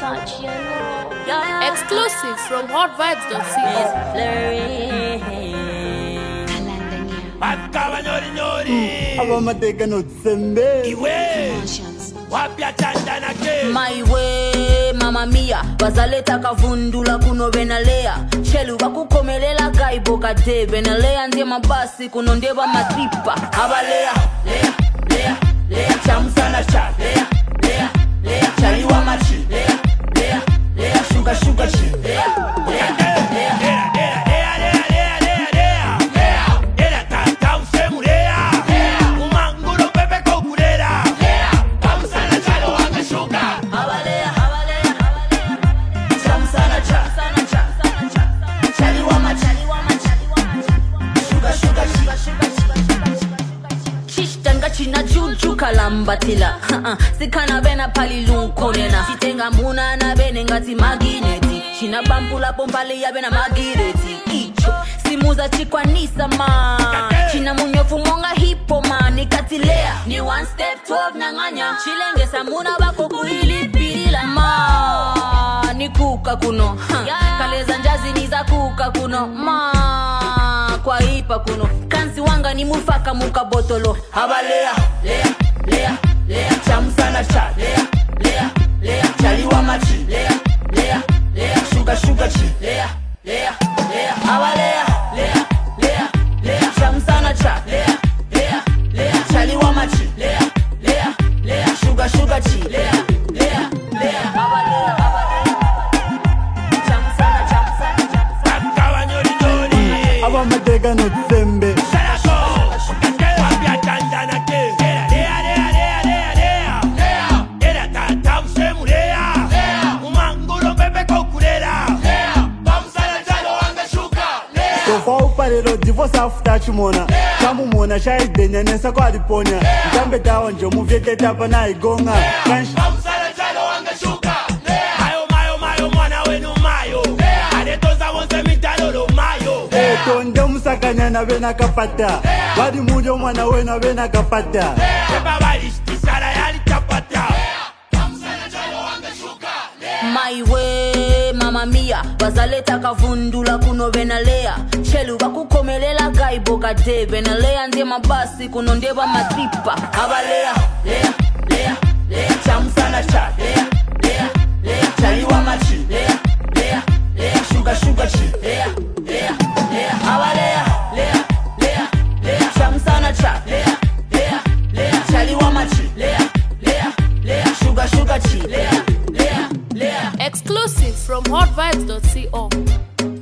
touch, you know. Exclusive from hotvibes.co. Abamateka no tsembe My way, mama mia bazaleta kavundula kuno benalea chelu bakukomelela kaibo kate benalea ndiye mabasi kuno ndeba matripa abalea lea lea lea chamsana cha lea lea lea chaliwa machi lea lea lea shuka shuka chi lea lea lea China juju kalambatila sikana bena pali lunkonena sitenga muna na bene ngati magineti china bambula bombali ya bena magireti icho simuza chikwanisa ma china munyofu monga hipo ma nikatilea ni one step 12 nanganya chilengesa muna bako kuilipila ma nikuka kuno kaleza njazi niza kuka kuno ma kwa hipa kuno kansi wanga ni mufaka muka botolo abalea lea lea lea chamsana cha lea lea lea chaliwa machi lea lea lea shuka shuka chi lea lea lea abalea lea lea lea chamsana cha lea lea lea chaliwa machi lea lea lea shuka shuka chi lea lea lea abalea chamsana Abamateka no tsembe Parero divorce after chimona kamu mona shaidenya nesa kwa liponya jambe dawo nje muvyete tapa na igonga kanshi amsala chalo wangeshuka mayo mwana wenu mayo adetoza wonse mitalolo mayo tonde musakanya na bena kapata badi mujo mwana wenu bena kapata beba balishtisara yali chapata amsala chalo wangeshuka My way, mama mia bazaleta kavundula kuno benalea chelu bakukomelela kaibo kate benalea ndiye mabasi kuno ndeba matripa abalea lea lea lea chamsana cha lea lea lea chaliwa machi lea lea lea shuka shuka chi lea lea lea abalea lea lea lea chamsana cha lea lea lea chaliwa machi lea lea lea shuka shuka chi lea lea lea Exclusive from hotvibes.co.